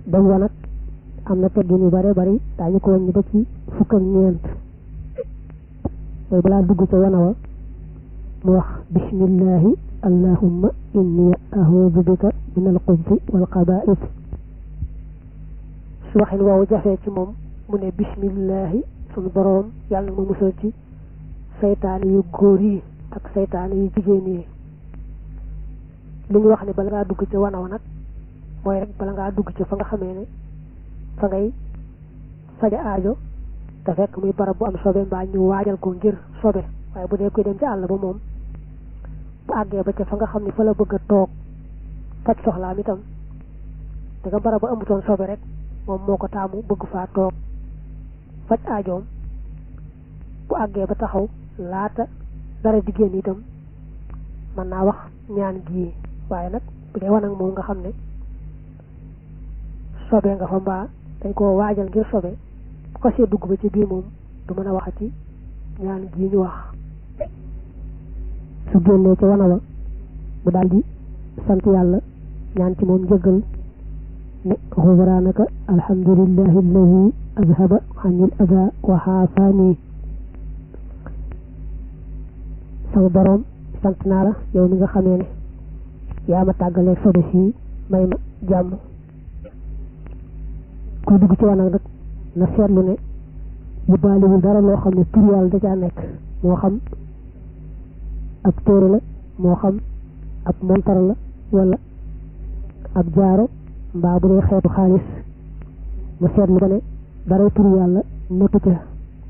dem wa nag am na teggin yu bare bari daañu ko wàññi ba ci fukk ak ñeent mooy balaa dugg ca wana wa mu wax bismillahi allahumma inni a'udhu bika min al-khubuthi wal khaba'ith su waxin woowu jafee ci moom mu ne bismillahi sunu boroom yàlla na ma musal ci saytaane yu góor yi ak saytaane yu jigéen yi li ñu wax ne bala ngaa dugg ca wana wa nag mooy rek bala ngaa dugg ca fa nga xamee ne fa ngay faja aajo te fekk muy barab bu am sobe mbaa ñu waajal ko ngir sobe waaye bu dee koy dem ci àll ba moom bu àggee ba ca fa nga xam ne fa la bëgg a toog faj soxlaam itam te nga barab ba amutoon sobe rek moom moo ko taamu bëgg faa toog faj aajoom bu àggee ba taxaw laata dara di génn itam mën naa wax ñaan gii waaye nag bu dee wanag moom nga xam ne sobe nga fa mbaa dañ koo waajal ngir sobe bu ko see dugg ba ci biir moom du mën a waxati ñaan gii ñu wax su génnee ca wana wa mu daal di sant yàlla ñaan ci moom njëggal ne xufraanaka alhamdulillahi alladi azhaba anil ada wa xaafaani sama boroom sant naa la yow mi nga xamee ne yaa ma tàggaleeg sobe fii may ma jàmm kuy dugg ci wanag nag na seetlu ne yu baaliwul dara loo xam ne tur yàlla da caa nekk moo xam ab téere la moo xam ab montar la wala ab jaaro mbaa bu dee xeetu xaalis mu seetlu ko ne dara tur yàlla nekku ca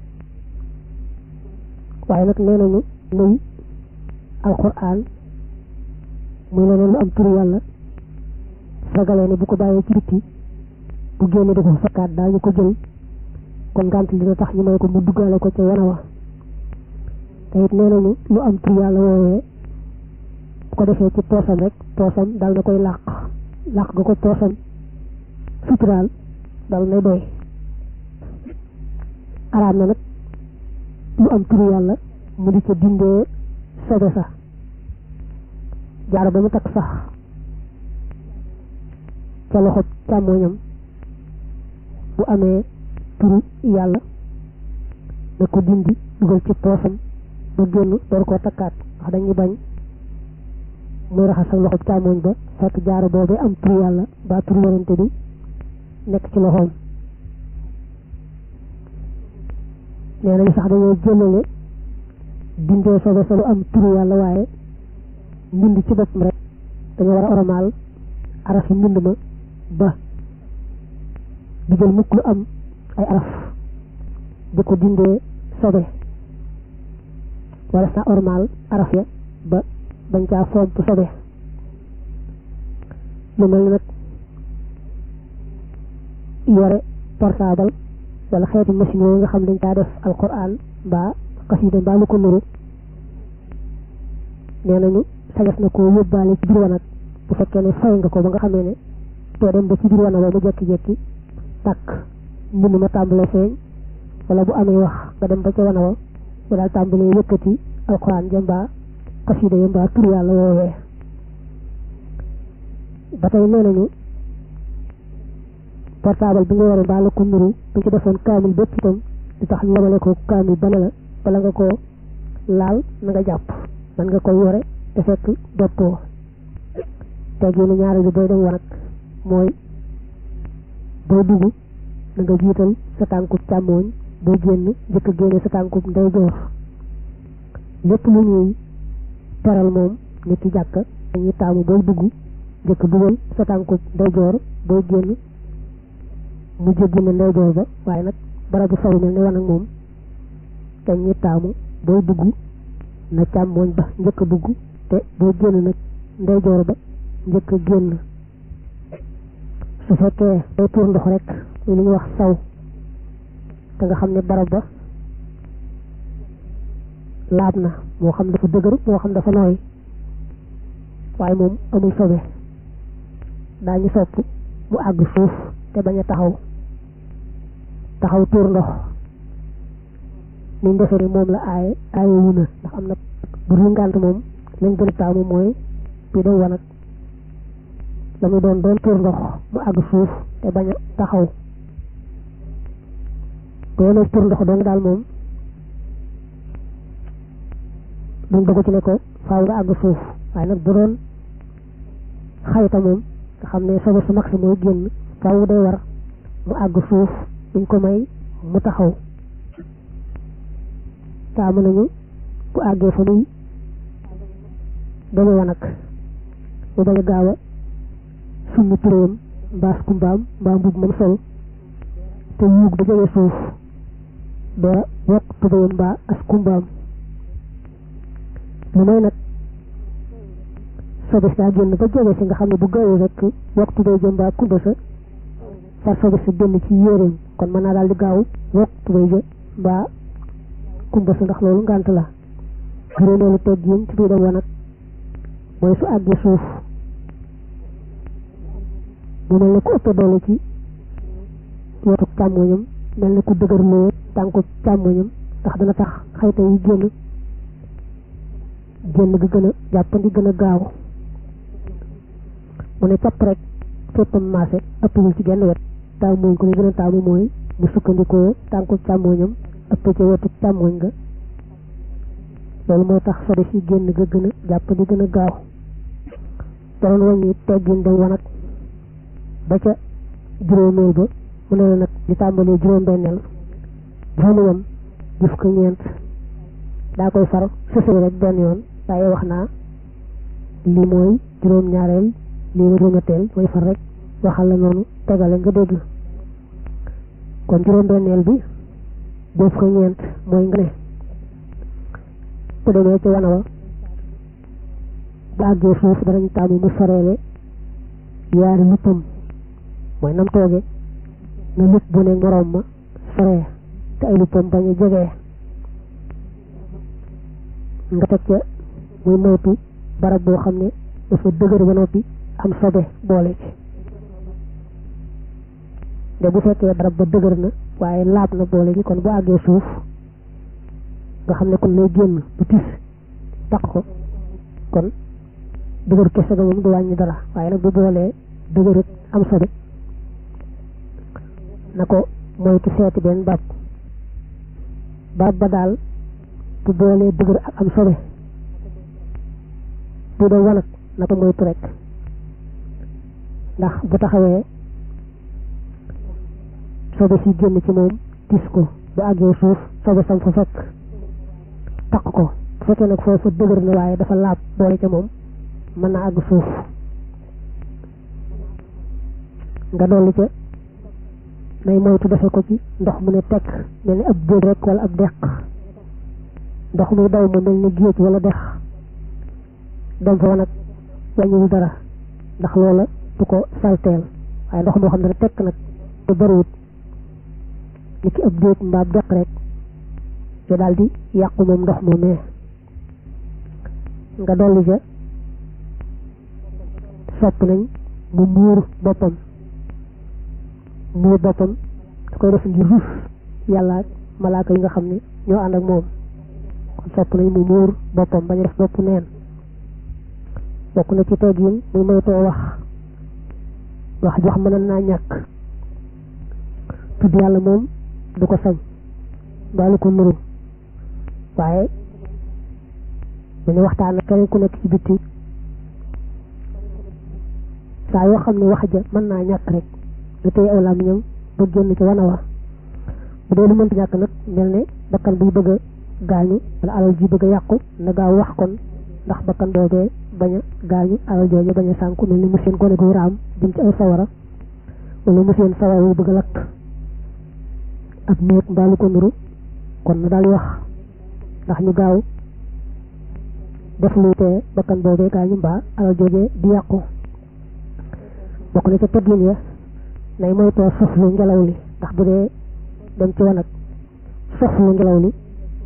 waaye nag nee nañu nuy alquran muy leneen lu am tur yàlla sagalee ne bu ko bàyyee ci bitti bu génne da ko fakkaat daañu ko jël kon ngànt li na tax ñu may ko mu duggaale ko ca wana wa te it nee nañu lu am tur yàlla woowee bu ko defee ci poosam rek poosam dal na koy làq ga ko poosam suturaal dal nay doy araam na nag lu am tur yàlla mu di ca dindee sobe sax jaaro ba mu takk sax ca loxo càmmoñam bu amee turu yàlla na ko dindi dugal ci poosam ba génn door koo takkaat wax dañuy bañ muy raxas ak loxo càmmoñ ba fekk jaaro boobee am turu yàlla ba turu yonente bi nekk ci loxoom nee nañu sax dañoo jëlale dindee sobe sa lu am turu yàlla waaye mbind ci boppam rek dañoo war a oramaal araf yi mbind ma ba di jël mukk lu am ay araf di ko dindee sobe wala sa oramaal araf ya ba bañ caa fomp sobe lu mel ni nag yore portable wala xeeti machine yooyu nga xam dañ caa def alquran mbaa xasida mbaa lu ko nuru nee nañu sañas na ko yóbbaale ci biir wanag bu fekkee ne fay nga ko ba nga xamee ne too dem ba ci biir wanag ba mu jekki-jekki tàkk mbind ma tàmbalee feeñ wala bu amee wax nga dem ba ca wanag wa mu daal tàmbalee yëkkati alquran ja mbaa xasida ya mbaa tur yàlla woowee ba tey nee nañu portable bi nga yore mbaa la ko nuru bu ci defoon kaamil bépp itam di tax ñu yemale ko kaamil ba ne la bala nga ko laal na nga jàpp man nga koy yore te fekk doppoo tegginu ñaari bi booy dem wanag mooy booy dugg na nga jiital sa tànkub càmmooñ booy génn njëkk a génne sa tànkub ndeyjoor lépp lu ñuy teral moom nit ci jàkka dañuy taamu booy dugg njëkk dugal sa tànkub ndeyjoor booy génn mu jéggi ne ndeyjoor ba waaye nag barabu saw mel ne wanag moom dañuy taamu booy dugg na càmmooñ ba njëkk a dugg te boo génn nag ndeyjoor ba njëkk a génn su fekkee day tuur ndox rek li ñuy wax saw te nga xam ne barab ba laab na moo xam dafa dëgër moo xam dafa nooy waaye moom amul sobe daañu sopp mu àgg suuf te bañ a taxaw tuur ndox niñ defee moom la aaye wu na ndax am na bu dul ngànt moom lañ gën a taamu mooy bi day wanag la muy doon tuur ndox mu àgg suuf te bañ a taxaw bu yemee tuur ndox doon daal moom duñ dogu ci ne ko faaw nga àgg suuf waaye nag bu doon xayta moom nga xam ne sobe su mag sa mooy génn faaw day war mu àgg suuf duñ ko may mu taxaw taamu nañu bu àggee fa muy deme wanag mu bañ a gaaw a summi turéyam mbaas kumbaam mbaa mbub moom sol te yuug ba jógee suuf doo wokk tubéyam mbaa as kumbaam lu may nag sobe saa génn ba jógee si nga xam ne bu gaawee rek wokk tubéy ja mbaa kumba sa far sobe sa génn ci yéreem kon mën naa daal di gaaw wokk tubéy ja mbaa kumba sa ndax loolu ngànt la juróomeelu teggin ci biir dem wanag mooy su àggee suuf mu mel ne ku ëpp doole ci wetu càmmoñam mel ne ku dëgërloo tànku càmmoñam ndax dana tax xayta yi génn gi gën a jàppandi gën a gaaw mu ne capp rek féppam maase ëppul ci genn wet taamuñ ko li gën a taamu mooy mu sukkandikoo tànku càmmoñam ëpp ci wetu càmmoñ nga loolu moo tax sobe si génn ga gën a jàppandi gën a gaaw doon wàññi teggin dem wanag ba ca juróomeel ba mu ne la nag di tàmbalee juróom-benneel juróomi yam jëf ko ñeent daa koy far sësale rek benn yoon waaye wax naa lii mooy juróom-ñaareel lii mooy juróom-ñetteel mooy far rek waxal la noonu tegale nga dégg kon juróom-benneel bi jëf ko ñeent mooy nga ne bu demee ci wana wa bu àggee suuf danañ taamu mu soreele yaari luppam mooy nam tooge na lupp bu ne moroom ma soree te ay luppam bañ a jegee nga teg ca muy moytu barab boo xam ne dafa dëgër ba noppi am sobe boole ci de bu fekkee barab ba dëgër na waaye laab na boole ci kon bu àggee suuf nga xam ne kon lay génn bu tis taq ko kon dëgër kese ga moom du wàññi dara waaye nag bu boolee dëgër am sobe na ko moytu seeti benn barab ba daal bu boolee dëgër ak am sobe bu dee wanag na ko moytu rek ndax bu taxawee sobe si génn ci moom tis ko bu àggee suuf sobe sam fa fekk taq ko bu fekkee nag foofu dëgër na waaye dafa laab boole ca moom mën naa àgg suuf nga dolli ca nay moytu defe ko ci ndox mu ne tekk mel ni ab déeg rek wala ab deq ndox muy daw mu mel ni géej wala dex dem fa nag wàññiwul dara ndax loola du ko salteel waaye ndox moo xam ne tekk nag te bariwut ni ki ab déeg mbaa ab deq rek te daal di yàqu moom ndox moomee nga dolli ca sopp nañ mu muur boppam da koy def ngir rus yàlla ak malaaka yi nga xam ne ñoo ànd ak moom kon sopp nañ mu muur boppam bañ a def bopp neen bokk na ci teggin muy moytoo wax jox mën naa ñàkk tudd yàlla moom du ko sañ mbaalu ko nuru waaye dañu waxtaan ak keneen ku nekk ci bitti saa yoo xam ne wax ja mën naa ñàkk rek lu tey aw làmmiñam ba génn ci wana wa bu dee lu mënta ñàkk nag mel ne bakkan buy bëgg a gaañu wala alal ji bëgg a yàqu na gaaw wax kon ndax bakkan boobee bañ a gaañu alal jooju bañ a sànku mel ni mu seen gone gu raam jëm ci ay sawara wala mu seen sawara wu bëgg a lakk ab néeg mbaa lu ko nuru kon na daal wax ndax ñu gaaw def luy tee bakkan boobee gaañu mbaa alal joojee di yàqu bokk na ca teggin ya nay moytoo soflu ngelaw li ndax bu dee dem ci wanag soflu ngelaw li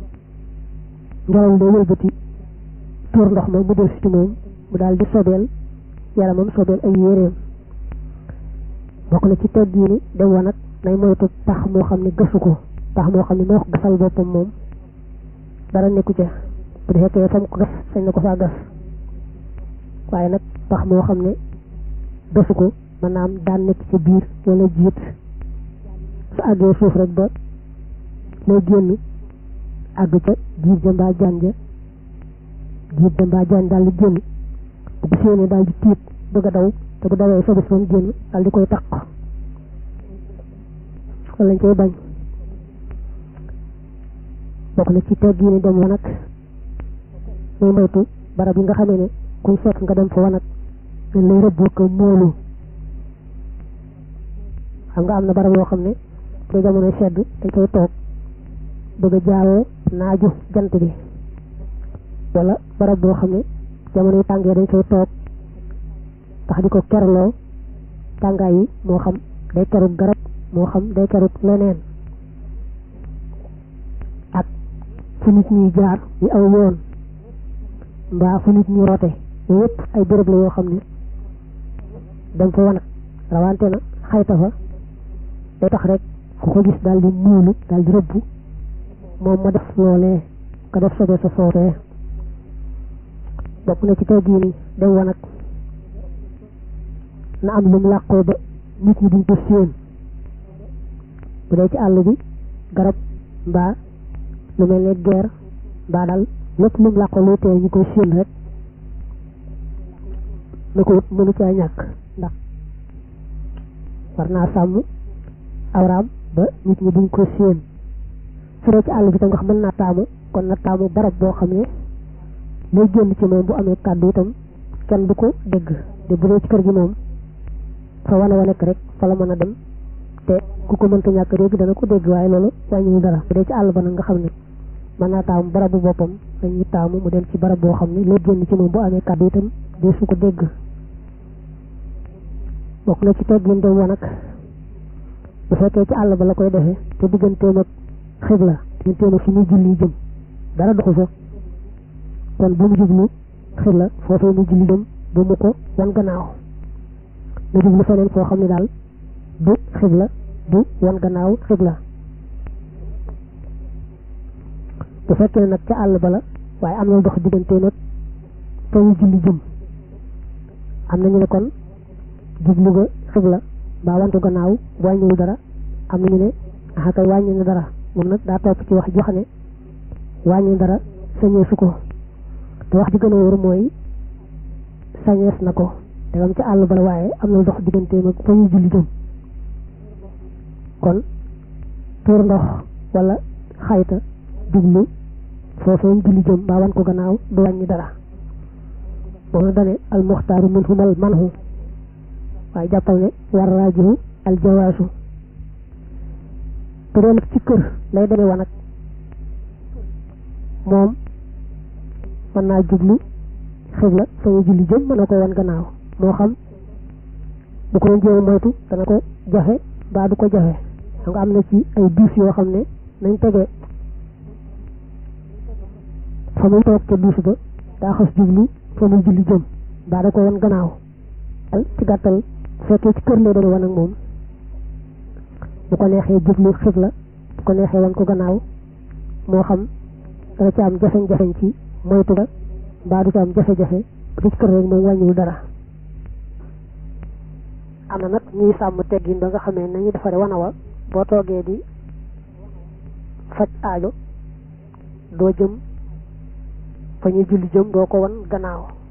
day wëlbati tuur ndox ma mu del si ci moom mu daal di sobeel yaramam sobeel ay yéreem bokk na ci teggini dem wanag nay moytu pax moo xam ne gësu ko pax moo xam ne moo ko gasal boppam moom dara nekku ca bu fekkee fam ko gas sañ na ko faa gas waaye nag pax moo xam ne defu ko maanaam daan nekk ci biir wala jiit su àggee suuf rek ba lay génn àgg ca jiit ja mbaa jaan ja jiit ja mbaa jaan daal di génn bu ko séenee daal di tiit bëgg a daw te bu dawee sobe si moom génn daal di koy taq kon lañ koy bañ. bokk na ci tegg yi ni dem wanag muy moytu barab yi nga xamee ne kuñ fekk nga dem fa wanag dañ lay rëbboo ko moolu. xam nga am na barab yoo xam ne bu dee jamono sedd dañ koy toog bëgg a jaawoo naaju jant bi wala barab boo xam ne jamono yi tàngee dañ koy toog tax di ko kerloo tàngaay yi moo xam day kerug garab moo xam day kerug leneen ak fu nit ñuy jaar yi aw yoon mbaa fu nit ñi rote yooyu yëpp ay béréb la yoo xam ne dem fa wanag rawante na xayta fa day tax rek ku ko gis daal di muulu daal di rëbbu moom ma def loolee ka def sobe sa sootee. bokk na ci tegg yi ni dem wanag na am lu mu làqoo ba nit ñi duñ ko séen bu dee ci àll bi garab mbaa lu mel ne geer mbaa daal lépp lu mu làqoo luy tee ñu koy séen rek na ko wut mënu caa ñàkk ndax war naa sàmm awraam ba nit ñi duñ ko séen. su dee ci àll bi tam nga xam mën naa taamu kon na taamu barab boo xam ne lay génn ci moom bu amee kàddu itam kenn du ko dégg te bu dee ci kër gi moom fa wane wa nekk rek fa la mën a dem te ku ko mënta ñàkk dégg dana ko dégg waaye loolu wàññiwul dara. bu dee ci àll ba nag nga xam ne mën naa taamu barabu boppam dañuy taamu mu dem ci barab boo xam ne lay génn ci moom bu amee kàddu itam dee su ko dégg. bokk na ci teggin dem wanag bu fekkee ci àll ba la koy defee te digganteem ak xibla digganteem ak fi muy julli jëm dara doxu fa kon bu mu jublu xibla foofee muy julli jëm bu mu ko wan gannaaw na jublu feneen foo xam ne daal du xibla du wan gannaaw xibla. bu fekkee nag ca àll ba la waaye am na dox digganteem ak fa muy julli jëm am nañu ne kon jublu ga xibla mbaa wantu gannaaw wàññiwul dara am nañu ne axa kay wàññi na dara moom nag daa topp ci wax jox ne wàññi dara sañeesu ko te wax ji gën a wóor mooy sañees na ko te am ca àll ba la waaye am na dox digganteem ak fa ñuy julli jëm kon tuur ndox wala xayta jublu foofee julli jëm mbaa wan ko gannaaw du wàññi dara moom la dane al muxtaaru minhumal manhu waaye jàppal ne war raajihu al jawaasu. te doon ci kër lay demee wanag moom mën naa jublu xibla fa ñu julli jëm mën na ko wan gannaaw moo xam bu ko doon jéem moytu dana ko jafe mbaa du ko jafe. xam nga am na ci ay duus yoo xam ne nañ tege fa muy toog ca duus ba daa xas jublu fa muy julli jëm mbaa da ko wan gannaaw. ci gàttal fekkee ci kër lay demee wanag moom bu ko neexee jublu xibla bu ko neexee wan ko gannaaw moo xam dana ci am jafe-jafe ci moytu ga mbaa du ci am jafe-jafe bu ci kër rek moom wàññiwul dara. am na nag ñuy sàmm teggin ba nga xamee nañu defaree wana wa boo toogee di faj aajo doo jëm fa ñuy julli jëm doo ko wan gannaaw